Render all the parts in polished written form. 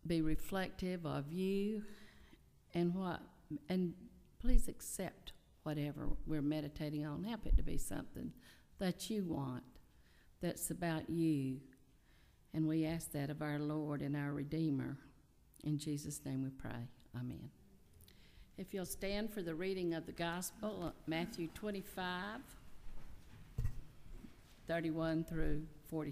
be reflective of you and please accept whatever we're meditating on. Help it to be something that you want, that's about you. And we ask that of our Lord and our Redeemer. In Jesus' name we pray. Amen. If you'll stand for the reading of the Gospel, Matthew 25, 31 through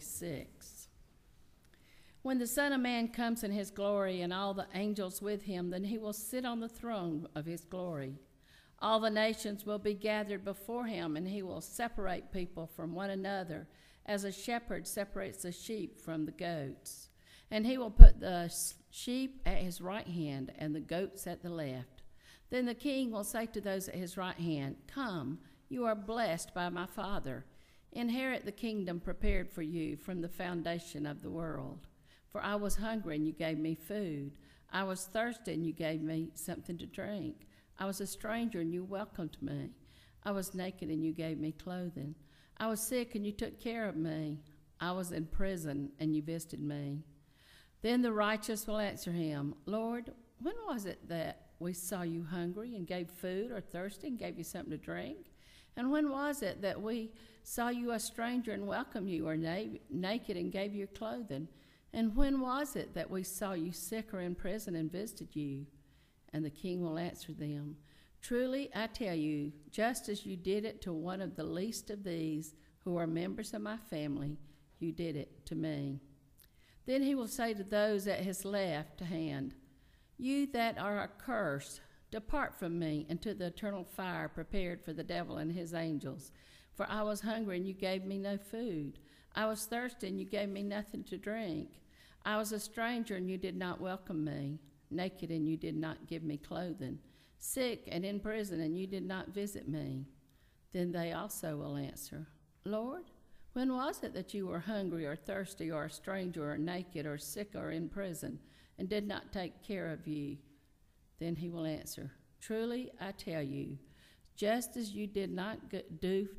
46. When the Son of Man comes in his glory and all the angels with him, then he will sit on the throne of his glory. All the nations will be gathered before him, and he will separate people from one another, as a shepherd separates the sheep from the goats. And he will put the sheep at his right hand and the goats at the left. Then the king will say to those at his right hand, "Come, you are blessed by my Father. Inherit the kingdom prepared for you from the foundation of the world. For I was hungry, and you gave me food. I was thirsty, and you gave me something to drink. I was a stranger, and you welcomed me. I was naked, and you gave me clothing. I was sick, and you took care of me. I was in prison, and you visited me." Then the righteous will answer him, "Lord, when was it that we saw you hungry and gave food, or thirsty and gave you something to drink? And when was it that we saw you a stranger and welcomed you, or naked and gave you clothing? And when was it that we saw you sick or in prison and visited you?" And the king will answer them, "Truly I tell you, just as you did it to one of the least of these who are members of my family, you did it to me." Then he will say to those at his left hand, "You that are accursed, depart from me into the eternal fire prepared for the devil and his angels. For I was hungry, and you gave me no food. I was thirsty, and you gave me nothing to drink. I was a stranger, and you did not welcome me. Naked, and you did not give me clothing. Sick and in prison, and you did not visit me." Then they also will answer, "Lord, when was it that you were hungry or thirsty or a stranger or naked or sick or in prison and did not take care of you?" Then he will answer, "Truly I tell you, just as you did not do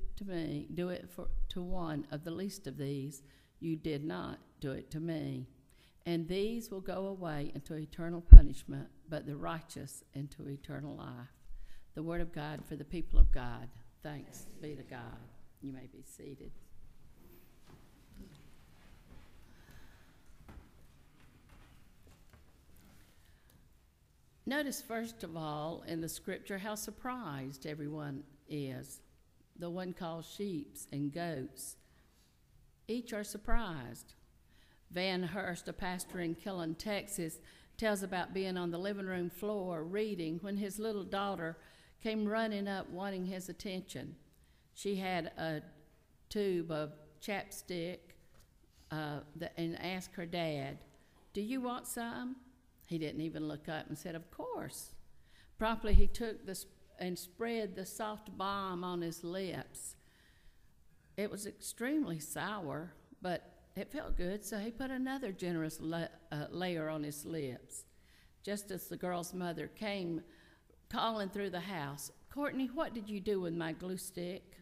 it to one of the least of these, you did not do it to me. And these will go away into eternal punishment, but the righteous into eternal life." The word of God for the people of God. Thanks be to God. You may be seated. Notice, first of all, in the scripture, how surprised everyone is. The one called sheep and goats, each are surprised. Van Hurst, a pastor in Killen, Texas, tells about being on the living room floor reading when his little daughter came running up wanting his attention. She had a tube of chapstick and asked her dad, "Do you want some?" He didn't even look up and said, "Of course." Promptly he took and spread the soft balm on his lips. It was extremely sour, but it felt good, so he put another generous layer on his lips. Just as the girl's mother came calling through the house, "Courtney, what did you do with my glue stick?"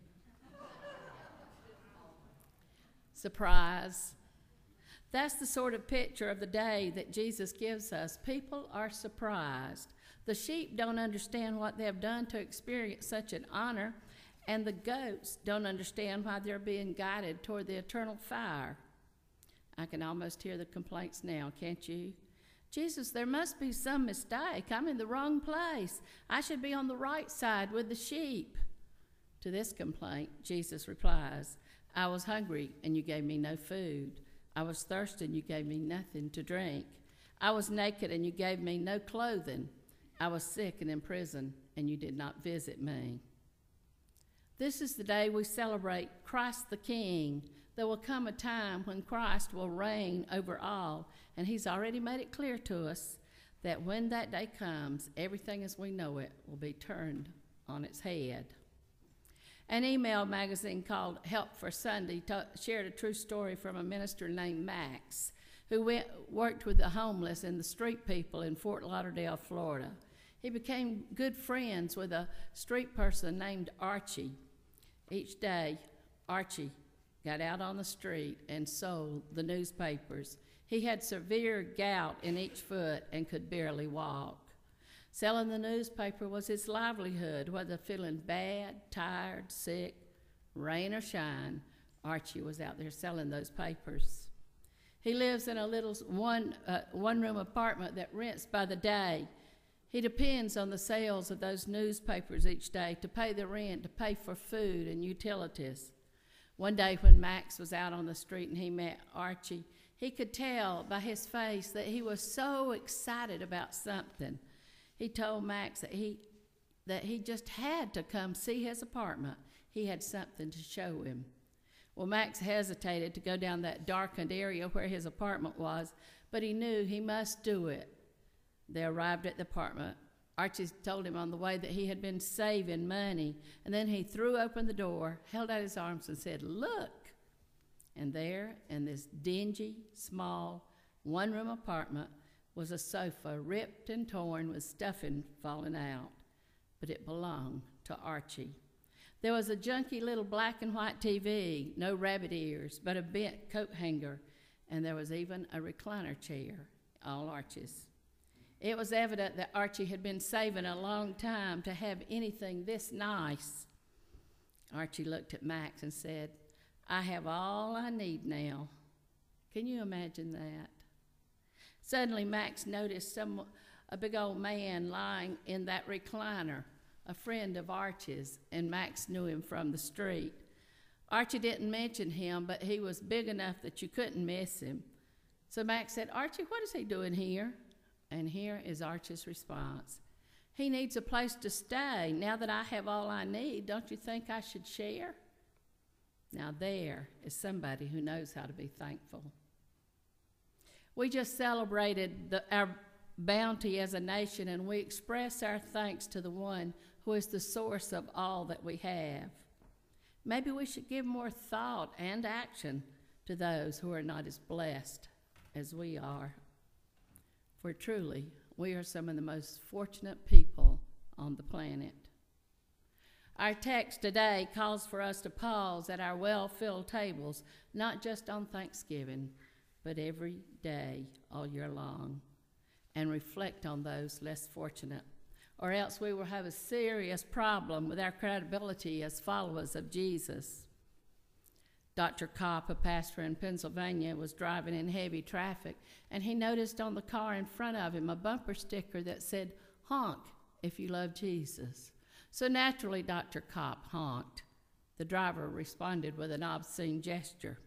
Surprise. That's the sort of picture of the day that Jesus gives us. People are surprised. The sheep don't understand what they have done to experience such an honor, and the goats don't understand why they're being guided toward the eternal fire. I can almost hear the complaints now, can't you? "Jesus, there must be some mistake. I'm in the wrong place. I should be on the right side with the sheep." To this complaint, Jesus replies, "I was hungry, and you gave me no food. I was thirsty, and you gave me nothing to drink. I was naked, and you gave me no clothing. I was sick and in prison, and you did not visit me." This is the day we celebrate Christ the King. There will come a time when Christ will reign over all, and he's already made it clear to us that when that day comes, everything as we know it will be turned on its head. An email magazine called Help for Sunday shared a true story from a minister named Max, who worked with the homeless and the street people in Fort Lauderdale, Florida. He became good friends with a street person named Archie. Each day, Archie got out on the street and sold the newspapers. He had severe gout in each foot and could barely walk. Selling the newspaper was his livelihood, whether feeling bad, tired, sick, rain or shine. Archie was out there selling those papers. He lives in a little one-room apartment that rents by the day. He depends on the sales of those newspapers each day to pay the rent, to pay for food and utilities. One day when Max was out on the street and he met Archie, he could tell by his face that he was so excited about something. He told Max that he just had to come see his apartment. He had something to show him. Well, Max hesitated to go down that darkened area where his apartment was, but he knew he must do it. They arrived at the apartment. Archie told him on the way that he had been saving money, and then he threw open the door, held out his arms, and said, "Look!" And there, in this dingy, small, one-room apartment, was a sofa ripped and torn with stuffing falling out, but it belonged to Archie. There was a junky little black and white TV, no rabbit ears, but a bent coat hanger, and there was even a recliner chair, all Archie's. It was evident that Archie had been saving a long time to have anything this nice. Archie looked at Max and said, "I have all I need now." Can you imagine that? Suddenly, Max noticed a big old man lying in that recliner, a friend of Archie's, and Max knew him from the street. Archie didn't mention him, but he was big enough that you couldn't miss him. So Max said, "Archie, what is he doing here?" And here is Archie's response. "He needs a place to stay. Now that I have all I need, don't you think I should share?" Now there is somebody who knows how to be thankful. We just celebrated our bounty as a nation, and we express our thanks to the one who is the source of all that we have. Maybe we should give more thought and action to those who are not as blessed as we are. For truly, we are some of the most fortunate people on the planet. Our text today calls for us to pause at our well-filled tables, not just on Thanksgiving, but every day all year long, and reflect on those less fortunate, or else we will have a serious problem with our credibility as followers of Jesus. Dr. Kopp, a pastor in Pennsylvania, was driving in heavy traffic, and he noticed on the car in front of him a bumper sticker that said, "Honk if you love Jesus." So naturally, Dr. Kopp honked. The driver responded with an obscene gesture.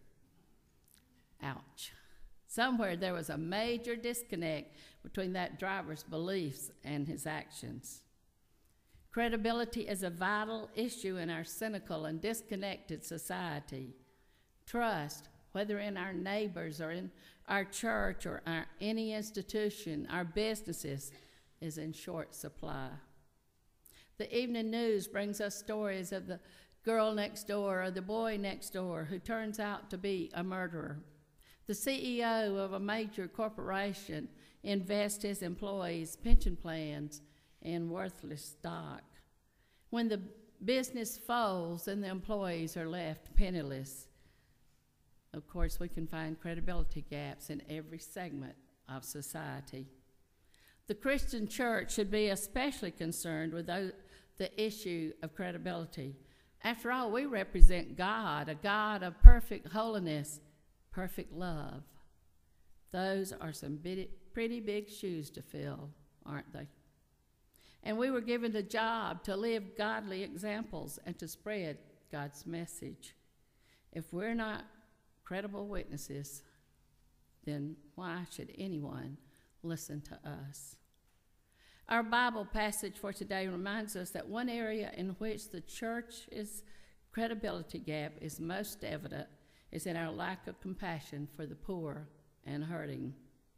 Ouch. Somewhere there was a major disconnect between that driver's beliefs and his actions. Credibility is a vital issue in our cynical and disconnected society. Trust, whether in our neighbors or in our church or any institution, our businesses, is in short supply. The evening news brings us stories of the girl next door or the boy next door who turns out to be a murderer. The CEO of a major corporation invests his employees' pension plans in worthless stock. When the business folds and the employees are left penniless, of course, we can find credibility gaps in every segment of society. The Christian church should be especially concerned with the issue of credibility. After all, we represent God, a God of perfect holiness, perfect love. Those are some pretty big shoes to fill, aren't they? And we were given the job to live godly examples and to spread God's message. If we're not credible witnesses, then why should anyone listen to us? Our Bible passage for today reminds us that one area in which the church's credibility gap is most evident is in our lack of compassion for the poor and hurting.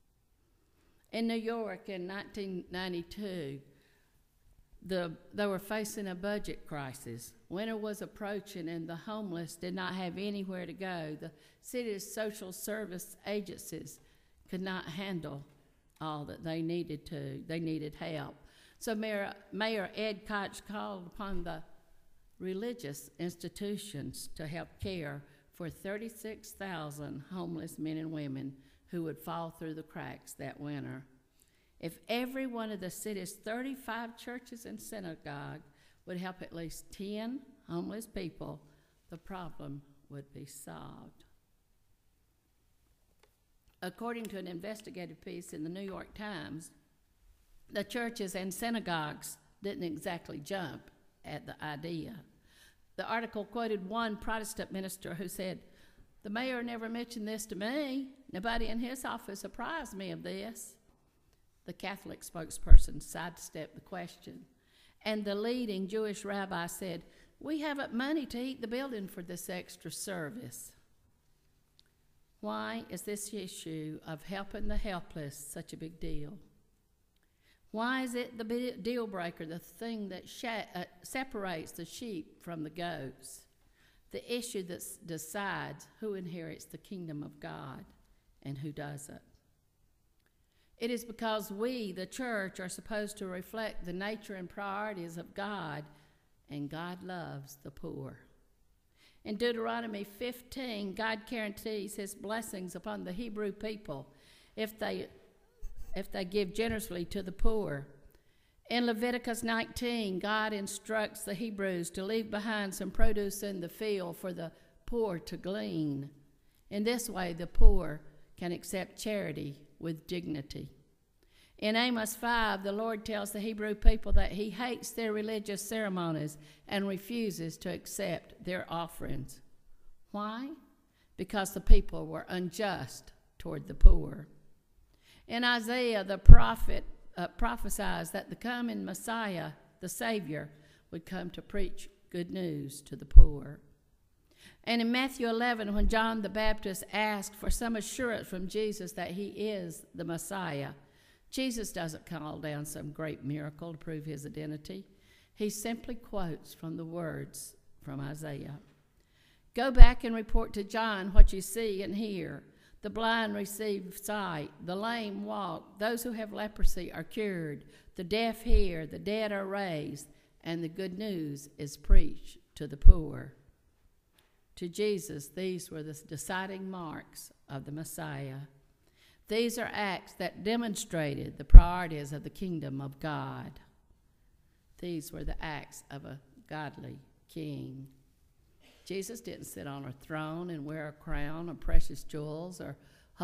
In New York in 1992, they were facing a budget crisis. Winter was approaching and the homeless did not have anywhere to go. The city's social service agencies could not handle all that they needed to. They needed help. So Mayor Ed Koch called upon the religious institutions to help care for 36,000 homeless men and women who would fall through the cracks that winter. If every one of the city's 35 churches and synagogues would help at least 10 homeless people, the problem would be solved. According to an investigative piece in the New York Times, the churches and synagogues didn't exactly jump at the idea. The article quoted one Protestant minister who said, "The mayor never mentioned this to me. Nobody in his office apprised me of this." The Catholic spokesperson sidestepped the question, and the leading Jewish rabbi said, "We haven't money to heat the building for this extra service." Why is this issue of helping the helpless such a big deal? Why is it the deal breaker, the thing that separates the sheep from the goats, the issue that decides who inherits the kingdom of God and who doesn't? It is because we, the church, are supposed to reflect the nature and priorities of God, and God loves the poor. In Deuteronomy 15, God guarantees his blessings upon the Hebrew people if they give generously to the poor. In Leviticus 19, God instructs the Hebrews to leave behind some produce in the field for the poor to glean. In this way, the poor can accept charity with dignity. In Amos 5, the Lord tells the Hebrew people that he hates their religious ceremonies and refuses to accept their offerings. Why? Because the people were unjust toward the poor. In Isaiah, the prophet prophesies that the coming Messiah, the Savior, would come to preach good news to the poor. And in Matthew 11, when John the Baptist asked for some assurance from Jesus that he is the Messiah, Jesus doesn't call down some great miracle to prove his identity. He simply quotes from the words from Isaiah. "Go back and report to John what you see and hear. The blind receive sight, the lame walk, those who have leprosy are cured, the deaf hear, the dead are raised, and the good news is preached to the poor." To Jesus, these were the deciding marks of the Messiah. These are acts that demonstrated the priorities of the kingdom of God. These were the acts of a godly king. Jesus didn't sit on a throne and wear a crown of precious jewels or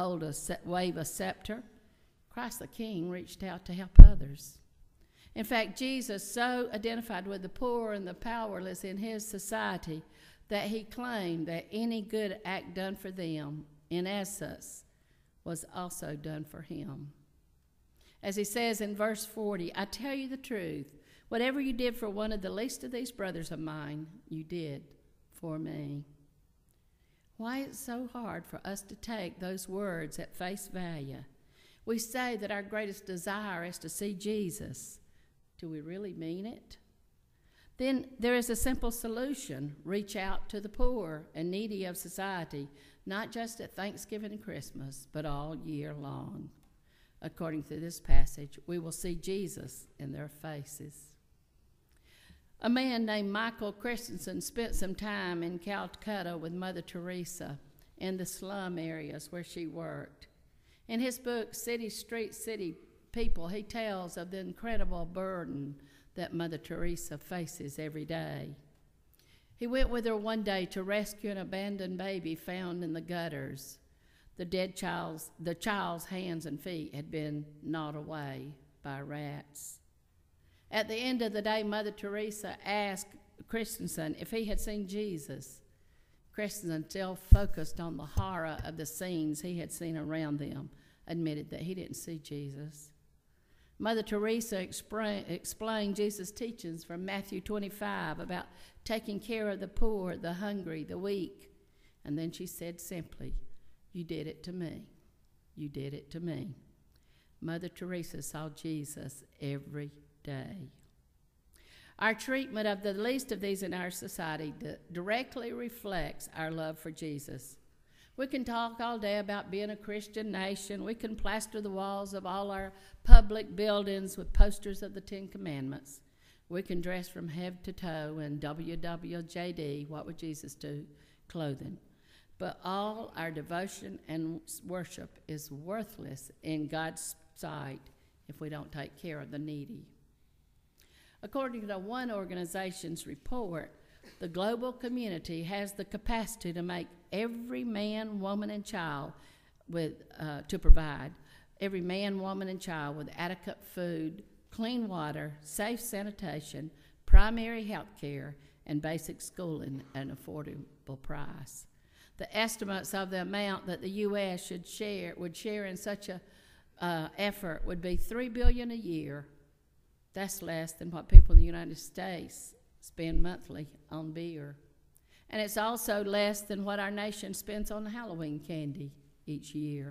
wave a scepter. Christ the King reached out to help others. In fact, Jesus so identified with the poor and the powerless in his society that he claimed that any good act done for them, in essence, was also done for him. As he says in verse 40, "I tell you the truth, whatever you did for one of the least of these brothers of mine, you did for me." Why is it so hard for us to take those words at face value? We say that our greatest desire is to see Jesus. Do we really mean it? Then there is a simple solution. Reach out to the poor and needy of society, not just at Thanksgiving and Christmas, but all year long. According to this passage, we will see Jesus in their faces. A man named Michael Christensen spent some time in Calcutta with Mother Teresa in the slum areas where she worked. In his book, City Street, City People, he tells of the incredible burden that Mother Teresa faces every day. He went with her one day to rescue an abandoned baby found in the gutters. The child's hands and feet had been gnawed away by rats. At the end of the day, Mother Teresa asked Christensen if he had seen Jesus. Christensen, still focused on the horror of the scenes he had seen around them, admitted that he didn't see Jesus. Mother Teresa explained Jesus' teachings from Matthew 25 about taking care of the poor, the hungry, the weak. And then she said simply, "You did it to me. You did it to me." Mother Teresa saw Jesus every day. Our treatment of the least of these in our society directly reflects our love for Jesus. We can talk all day about being a Christian nation. We can plaster the walls of all our public buildings with posters of the Ten Commandments. We can dress from head to toe in WWJD, what would Jesus do, clothing. but all our devotion and worship is worthless in God's sight if we don't take care of the needy. According to one organization's report, the global community has the capacity to make every man, woman, and child to provide every man, woman, and child with adequate food, clean water, safe sanitation, primary health care, and basic schooling at an affordable price. The estimates of the amount that the U.S. would share in such a effort would be $3 billion a year. That's less than what people in the United States spend monthly on beer. And it's also less than what our nation spends on Halloween candy each year.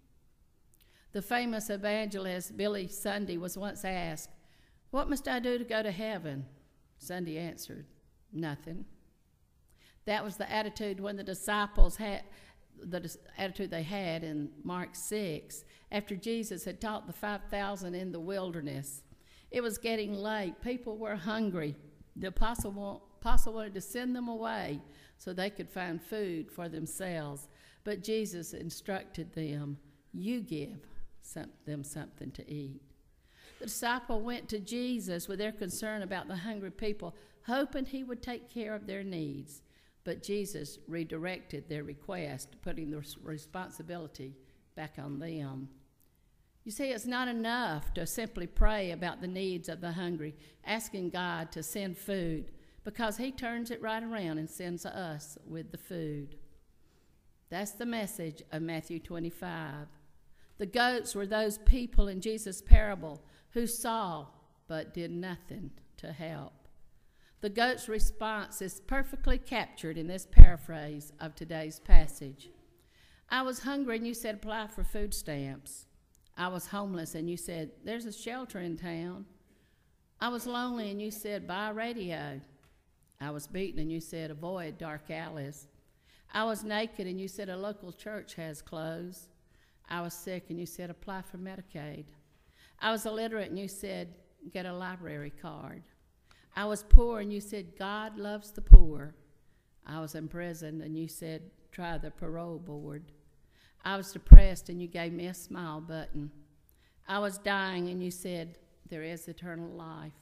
The famous evangelist Billy Sunday was once asked, "What must I do to go to heaven?" Sunday answered, "Nothing." That was the attitude when the disciples had, the attitude they had in Mark 6, after Jesus had taught the 5,000 in the wilderness. It was getting late. People were hungry. The apostle wanted to send them away so they could find food for themselves. But Jesus instructed them, "You give them something to eat." The disciple went to Jesus with their concern about the hungry people, hoping he would take care of their needs. But Jesus redirected their request, putting the responsibility back on them. You see, it's not enough to simply pray about the needs of the hungry, asking God to send food, because he turns it right around and sends us with the food. That's the message of Matthew 25. The goats were those people in Jesus' parable who saw but did nothing to help. The goat's response is perfectly captured in this paraphrase of today's passage. I was hungry and you said apply for food stamps. I was homeless and you said there's a shelter in town. I was lonely and you said buy a radio. I was beaten and you said avoid dark alleys. I was naked and you said a local church has clothes. I was sick and you said apply for Medicaid. I was illiterate and you said get a library card. I was poor and you said God loves the poor. I was in prison and you said try the parole board. I was depressed and you gave me a smile button. I was dying and you said there is eternal life.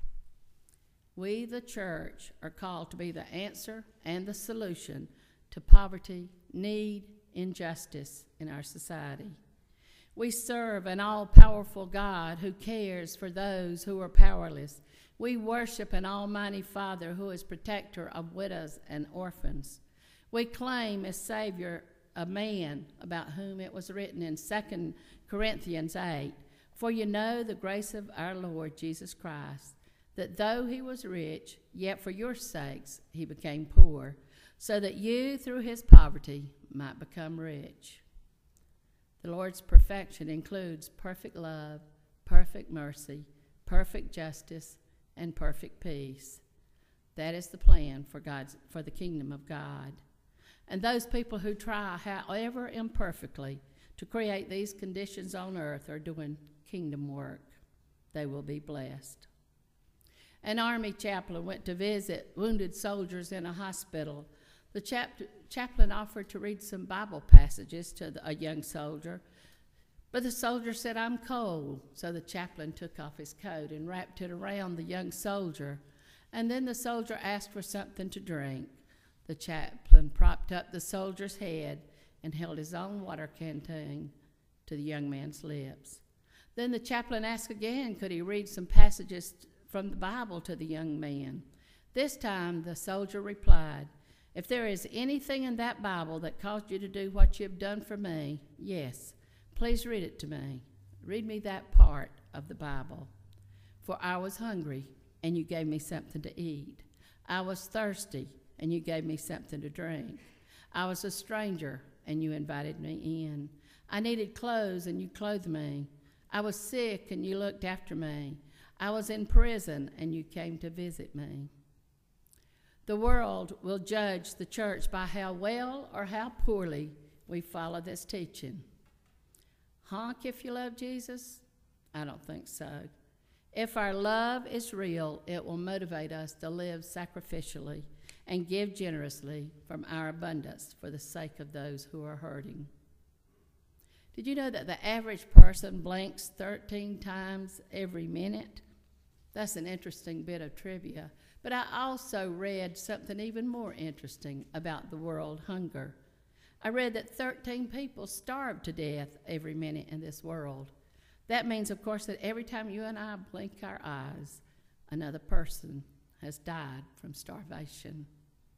We, the church, are called to be the answer and the solution to poverty, need, injustice in our society. We serve an all-powerful God who cares for those who are powerless. We worship an almighty Father who is protector of widows and orphans. We claim as Savior a man about whom it was written in 2 Corinthians 8, "For you know the grace of our Lord Jesus Christ, that though he was rich, yet for your sakes he became poor, so that you through his poverty might become rich." The Lord's perfection includes perfect love, perfect mercy, perfect justice, and perfect peace. That is the plan for the kingdom of God. And those people who try, however imperfectly, to create these conditions on earth are doing kingdom work. They will be blessed. An army chaplain went to visit wounded soldiers in a hospital. The chaplain offered to read some Bible passages to a young soldier, but the soldier said, "I'm cold." So the chaplain took off his coat and wrapped it around the young soldier, and then the soldier asked for something to drink. The chaplain propped up the soldier's head and held his own water canteen to the young man's lips. Then the chaplain asked again, could he read some passages from the Bible to the young man. This time the soldier replied, "If there is anything in that Bible that caused you to do what you have done for me, yes, please read it to me. Read me that part of the Bible. For I was hungry, and you gave me something to eat. I was thirsty, and you gave me something to drink. I was a stranger, and you invited me in. I needed clothes, and you clothed me. I was sick, and you looked after me. I was in prison, and you came to visit me." The world will judge the church by how well or how poorly we follow this teaching. Honk if you love Jesus? I don't think so. If our love is real, it will motivate us to live sacrificially and give generously from our abundance for the sake of those who are hurting. Did you know that the average person blinks 13 times every minute? That's an interesting bit of trivia. But I also read something even more interesting about the world hunger. I read that 13 people starve to death every minute in this world. That means, of course, that every time you and I blink our eyes, another person has died from starvation.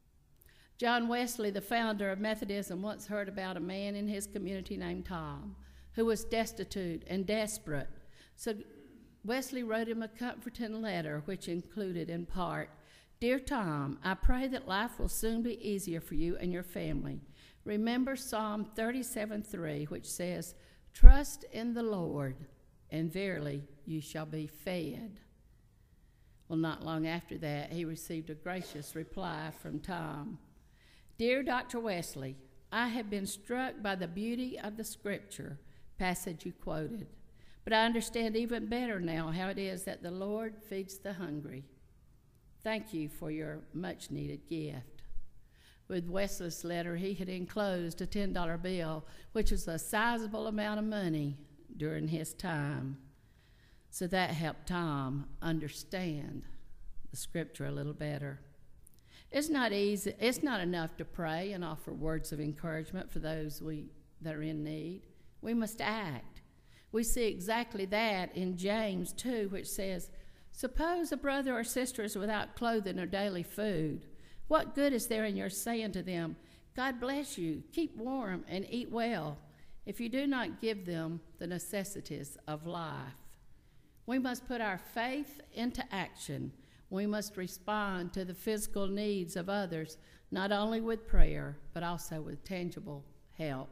John Wesley, the founder of Methodism, once heard about a man in his community named Tom who was destitute and desperate. So Wesley wrote him a comforting letter, which included in part, "Dear Tom, I pray that life will soon be easier for you and your family. Remember Psalm 37:3, which says, 'Trust in the Lord, and verily you shall be fed.'" Well, not long after that, he received a gracious reply from Tom. "Dear Dr. Wesley, I have been struck by the beauty of the scripture passage you quoted, but I understand even better now how it is that the Lord feeds the hungry. Thank you for your much-needed gift." With Wesley's letter, he had enclosed a $10 bill, which was a sizable amount of money during his time. So that helped Tom understand the scripture a little better. It's not easy. It's not enough to pray and offer words of encouragement for those that are in need. We must act. We see exactly that in James 2, which says, "Suppose a brother or sister is without clothing or daily food. What good is there in your saying to them, 'God bless you, keep warm and eat well,' if you do not give them the necessities of life?" We must put our faith into action. We must respond to the physical needs of others, not only with prayer, but also with tangible help.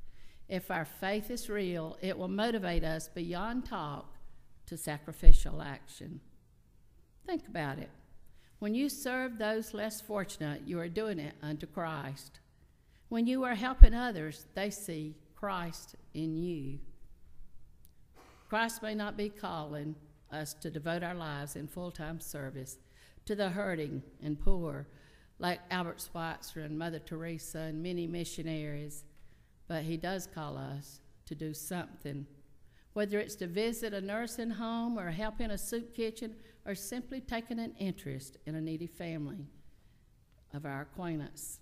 If our faith is real, it will motivate us beyond talk to sacrificial action. Think about it. When you serve those less fortunate, you are doing it unto Christ. When you are helping others, they see Christ in you. Christ may not be calling us to devote our lives in full-time service to the hurting and poor, like Albert Schweitzer and Mother Teresa and many missionaries, but he does call us to do something, whether it's to visit a nursing home or help in a soup kitchen or simply taking an interest in a needy family of our acquaintance.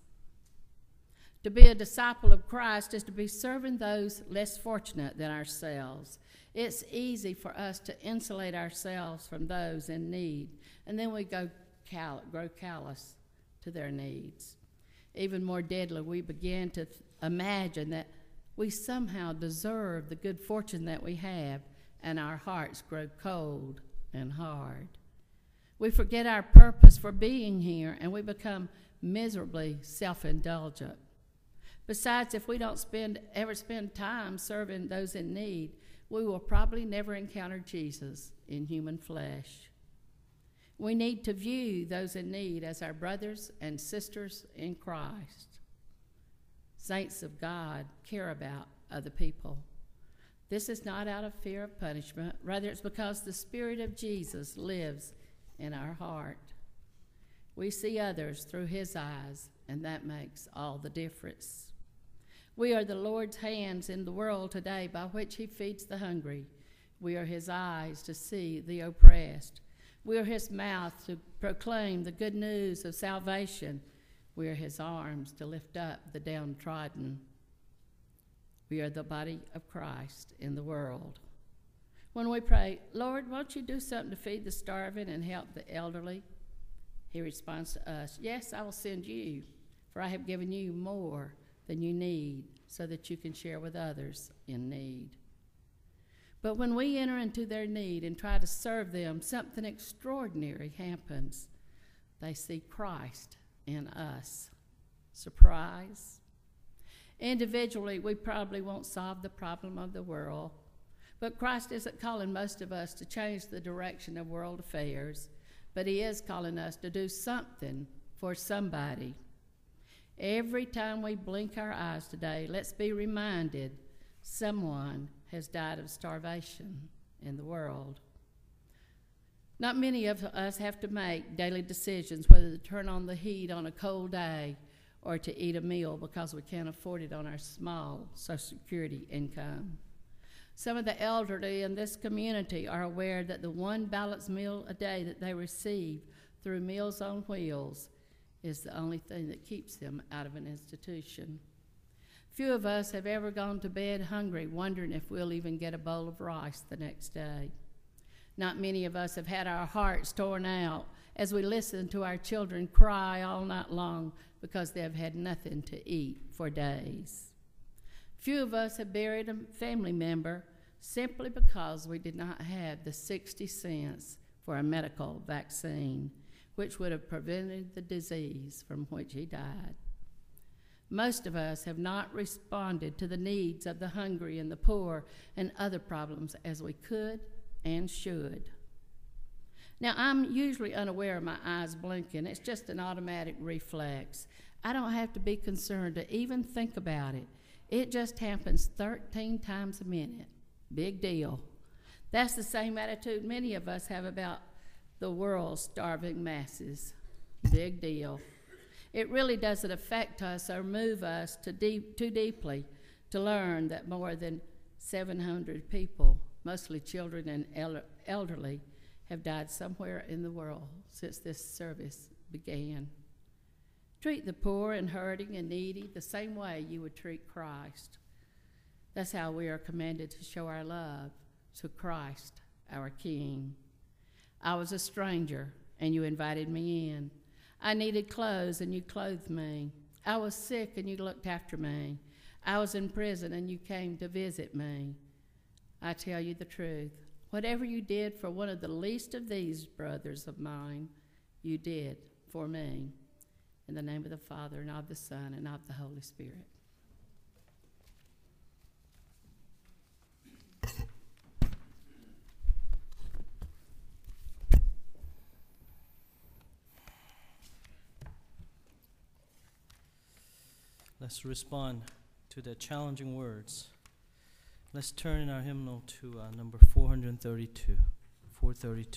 To be a disciple of Christ is to be serving those less fortunate than ourselves. It's easy for us to insulate ourselves from those in need, and then we grow callous to their needs. Even more deadly, we begin to imagine that we somehow deserve the good fortune that we have, and our hearts grow cold and hard. We forget our purpose for being here, and we become miserably self-indulgent. Besides, if we don't ever spend time serving those in need, we will probably never encounter Jesus in human flesh. We need to view those in need as our brothers and sisters in Christ. Saints of God care about other people. This is not out of fear of punishment. Rather, it's because the Spirit of Jesus lives in our heart. We see others through his eyes, and that makes all the difference. We are the Lord's hands in the world today by which he feeds the hungry. We are his eyes to see the oppressed. We are his mouth to proclaim the good news of salvation. We are his arms to lift up the downtrodden. We are the body of Christ in the world. When we pray, "Lord, won't you do something to feed the starving and help the elderly?" he responds to us, "Yes, I will send you, for I have given you more than you need so that you can share with others in need." But when we enter into their need and try to serve them, something extraordinary happens. They see Christ in us. Surprise? Individually, we probably won't solve the problem of the world, but Christ isn't calling most of us to change the direction of world affairs, but he is calling us to do something for somebody. Every time we blink our eyes today, let's be reminded someone has died of starvation in the world. Not many of us have to make daily decisions whether to turn on the heat on a cold day or to eat a meal because we can't afford it on our small Social Security income. Some of the elderly in this community are aware that the one balanced meal a day that they receive through Meals on Wheels is the only thing that keeps them out of an institution. Few of us have ever gone to bed hungry, wondering if we'll even get a bowl of rice the next day. Not many of us have had our hearts torn out as we listen to our children cry all night long because they have had nothing to eat for days. Few of us have buried a family member simply because we did not have the 60 cents for a medical vaccine, which would have prevented the disease from which he died. Most of us have not responded to the needs of the hungry and the poor and other problems as we could and should. Now, I'm usually unaware of my eyes blinking. It's just an automatic reflex. I don't have to be concerned to even think about it. It just happens 13 times a minute. Big deal. That's the same attitude many of us have about the world's starving masses. Big deal. It really doesn't affect us or move us too deeply to learn that more than 700 people, mostly children and elderly, have died somewhere in the world since this service began. Treat the poor and hurting and needy the same way you would treat Christ. That's how we are commanded to show our love to Christ, our King. I was a stranger, and you invited me in. I needed clothes, and you clothed me. I was sick, and you looked after me. I was in prison, and you came to visit me. I tell you the truth. Whatever you did for one of the least of these brothers of mine, you did for me. In the name of the Father, and of the Son, and of the Holy Spirit. Let's respond to the challenging words. Let's turn in our hymnal to number 432. 432.